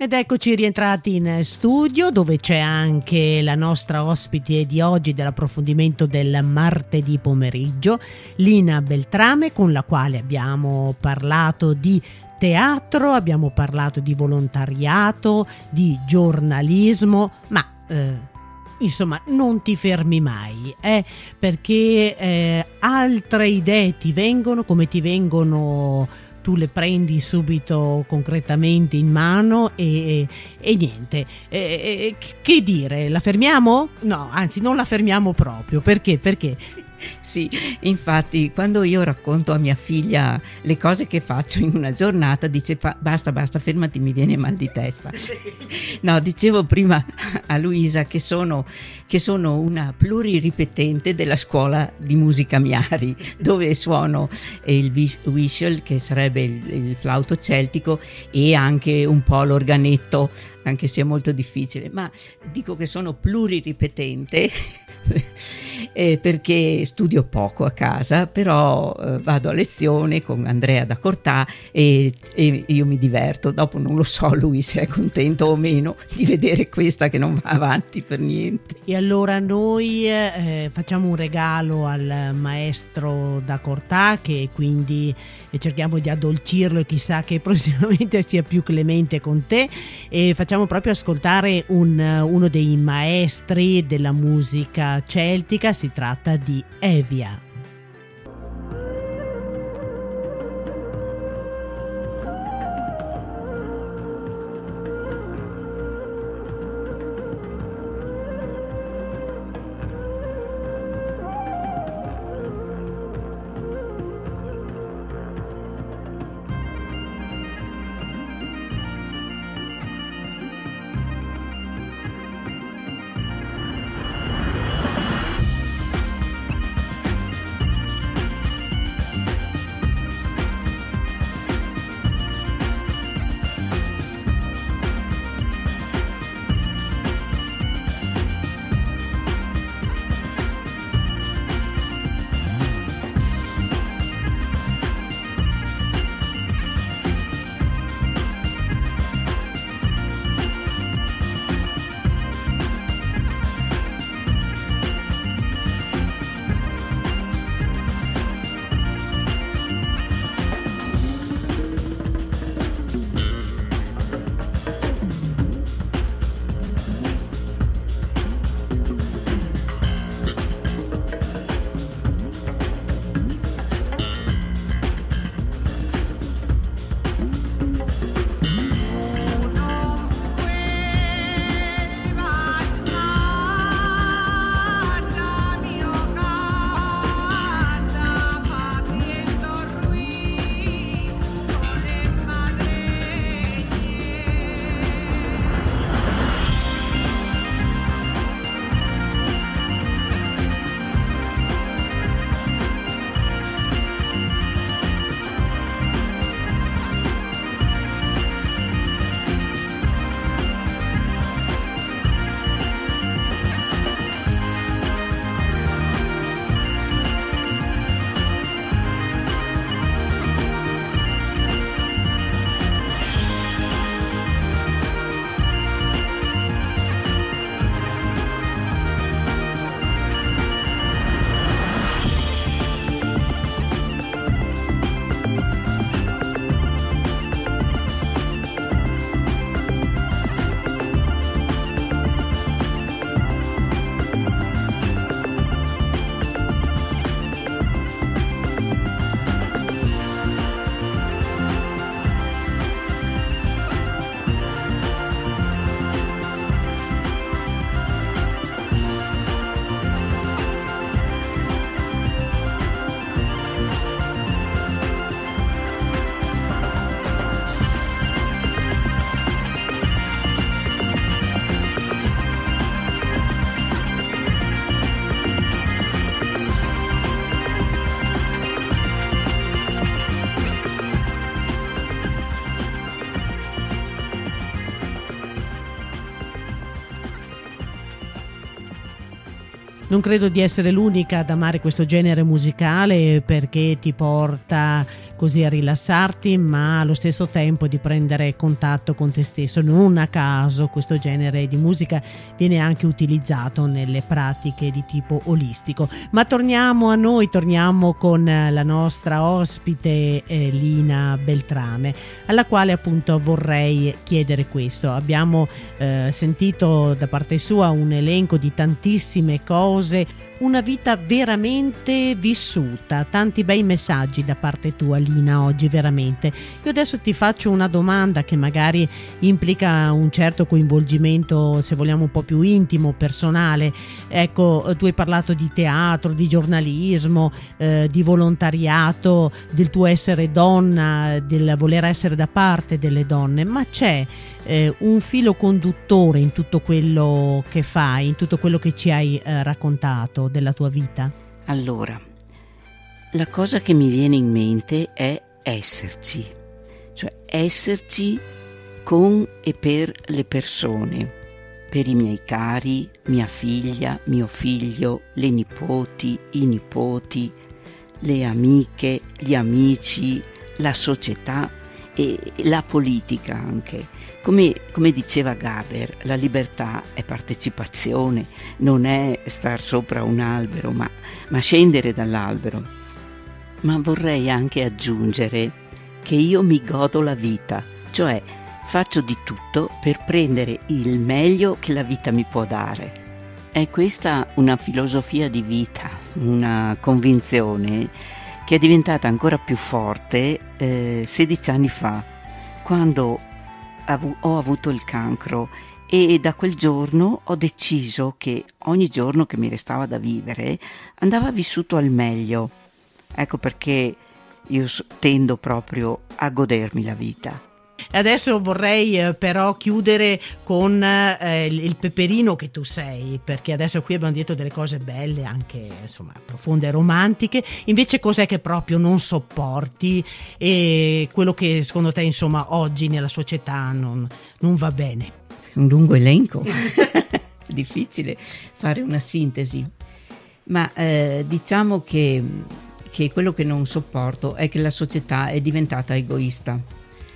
Ed eccoci rientrati in studio, dove c'è anche la nostra ospite di oggi dell'approfondimento del martedì pomeriggio, Lina Beltrame, con la quale abbiamo parlato di teatro, abbiamo parlato di volontariato, di giornalismo, ma insomma non ti fermi mai, perché altre idee ti vengono, come ti vengono tu le prendi subito concretamente in mano e niente. Che dire? La fermiamo? No, anzi non la fermiamo proprio. Perché? Sì, infatti quando io racconto a mia figlia le cose che faccio in una giornata dice basta, fermati, mi viene mal di testa. No, dicevo prima a Luisa che sono una pluriripetente della scuola di musica Miari, dove suono il whistle, che sarebbe il flauto celtico, e anche un po' l'organetto, anche se è molto difficile, ma dico che sono pluriripetente perché studio poco a casa, però vado a lezione con Andrea da Cortà e io mi diverto. Dopo non lo so lui se è contento o meno di vedere questa che non va avanti per niente. E allora noi facciamo un regalo al maestro da Cortà, che quindi cerchiamo di addolcirlo e chissà che prossimamente sia più clemente con te, e facciamo proprio ascoltare uno dei maestri della musica celtica. Si tratta di Evia. Non credo di essere l'unica ad amare questo genere musicale perché ti porta così a rilassarti, ma allo stesso tempo di prendere contatto con te stesso. Non a caso questo genere di musica viene anche utilizzato nelle pratiche di tipo olistico. Ma torniamo a noi, torniamo con la nostra ospite Lina Beltrame, alla quale appunto vorrei chiedere questo. Abbiamo sentito da parte sua un elenco di tantissime cose, una vita veramente vissuta, tanti bei messaggi da parte tua, Lina, oggi veramente. Io adesso ti faccio una domanda che magari implica un certo coinvolgimento, se vogliamo un po' più intimo, personale. Ecco, tu hai parlato di teatro, di giornalismo, di volontariato, del tuo essere donna, del voler essere da parte delle donne, ma c'è un filo conduttore in tutto quello che fai, in tutto quello che ci hai raccontato della tua vita? Allora, la cosa che mi viene in mente è esserci, cioè esserci con e per le persone, per i miei cari, mia figlia, mio figlio, le nipoti, i nipoti, le amiche, gli amici, la società e la politica anche. Come diceva Gaber, la libertà è partecipazione, non è star sopra un albero, ma scendere dall'albero. Ma vorrei anche aggiungere che io mi godo la vita, cioè faccio di tutto per prendere il meglio che la vita mi può dare. È questa una filosofia di vita, una convinzione che è diventata ancora più forte 16 anni fa, quando ho avuto il cancro, e da quel giorno ho deciso che ogni giorno che mi restava da vivere andava vissuto al meglio. Ecco perché io tendo proprio a godermi la vita. Adesso vorrei però chiudere con il peperino che tu sei, perché adesso qui abbiamo detto delle cose belle, anche insomma profonde e romantiche. Invece cos'è che proprio non sopporti e quello che secondo te insomma oggi nella società non va bene? Un lungo elenco, difficile fare una sintesi, ma diciamo che quello che non sopporto è che la società è diventata egoista.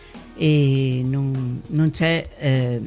E non c'è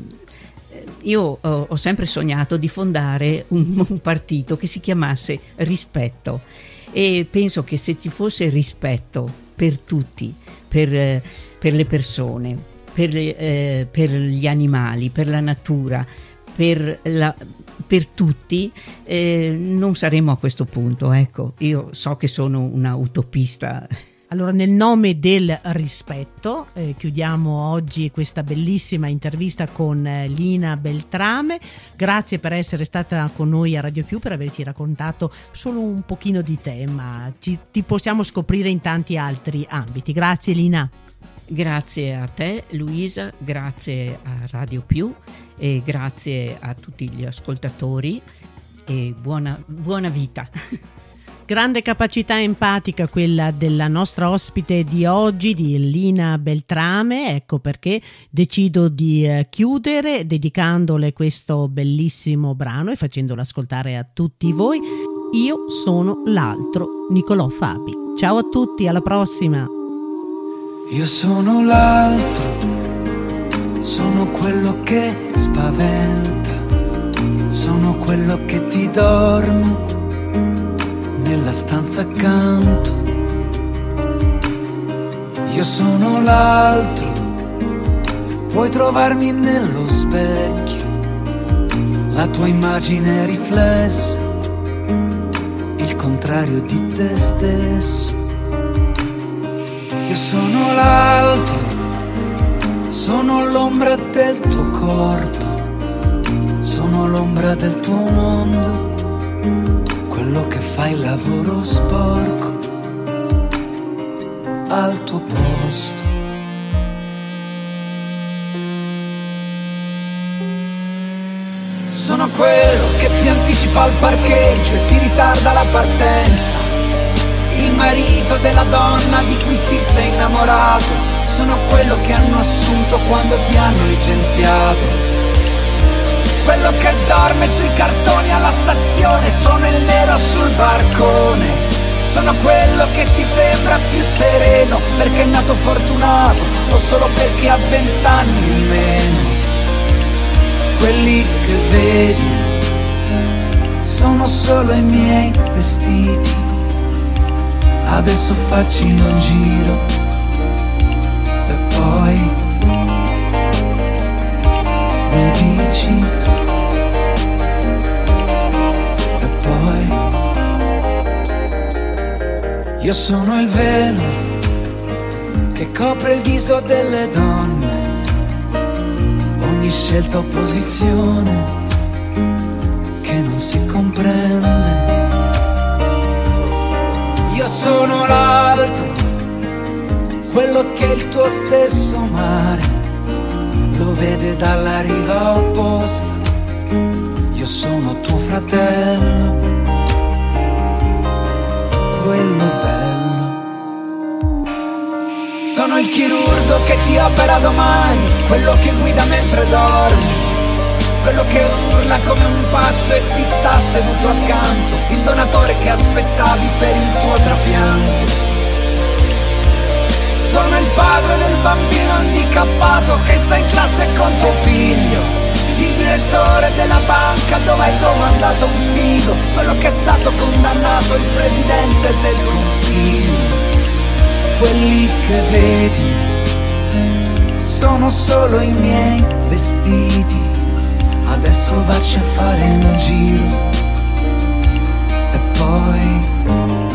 io ho sempre sognato di fondare un partito che si chiamasse Rispetto, e penso che se ci fosse rispetto per tutti, per le persone, per gli animali, per la natura, per tutti, non saremmo a questo punto. Ecco, io so che sono una utopista. Allora, nel nome del rispetto chiudiamo oggi questa bellissima intervista con Lina Beltrame. Grazie per essere stata con noi a Radio Più, per averci raccontato solo un pochino di te, ma ti possiamo scoprire in tanti altri ambiti. Grazie Lina. Grazie a te Luisa, grazie a Radio Più e grazie a tutti gli ascoltatori e buona vita. Grande capacità empatica quella della nostra ospite di oggi, di Lina Beltrame. Ecco perché decido di chiudere dedicandole questo bellissimo brano e facendolo ascoltare a tutti voi. Io sono l'altro, Nicolò Fabi. Ciao a tutti, alla prossima. Io sono l'altro, sono quello che spaventa, sono quello che ti dorme nella stanza accanto. Io sono l'altro, puoi trovarmi nello specchio, la tua immagine riflessa, il contrario di te stesso. Io sono l'altro, sono l'ombra del tuo corpo, sono l'ombra del tuo mondo, quello che fa il lavoro sporco al tuo posto. Sono quello che ti anticipa al parcheggio e ti ritarda la partenza, il marito della donna di cui ti sei innamorato. Sono quello che hanno assunto quando ti hanno licenziato, quello quello che dorme sui cartoni alla stazione, sono il nero sul barcone, sono quello che ti sembra più sereno perché è nato fortunato o solo perché ha 20 anni in meno. Quelli che vedi sono solo i miei vestiti, adesso facci un giro e poi mi dici, e poi io sono il velo che copre il viso delle donne, ogni scelta o posizione che non si comprende. Io sono l'alto, quello che il tuo stesso mare lo vede dalla riva opposta. Io sono tuo fratello, quello bello. Sono il chirurgo che ti opera domani, quello che guida mentre dormi, quello che urla come un pazzo e ti sta seduto accanto, il donatore che aspettavi per il tuo trapianto. Sono il padre del bambino handicappato che sta in classe con tuo figlio, il direttore della banca dove hai domandato un figo, quello che è stato condannato, il presidente del consiglio. Quelli che vedi sono solo i miei vestiti, adesso vacci a fare un giro e poi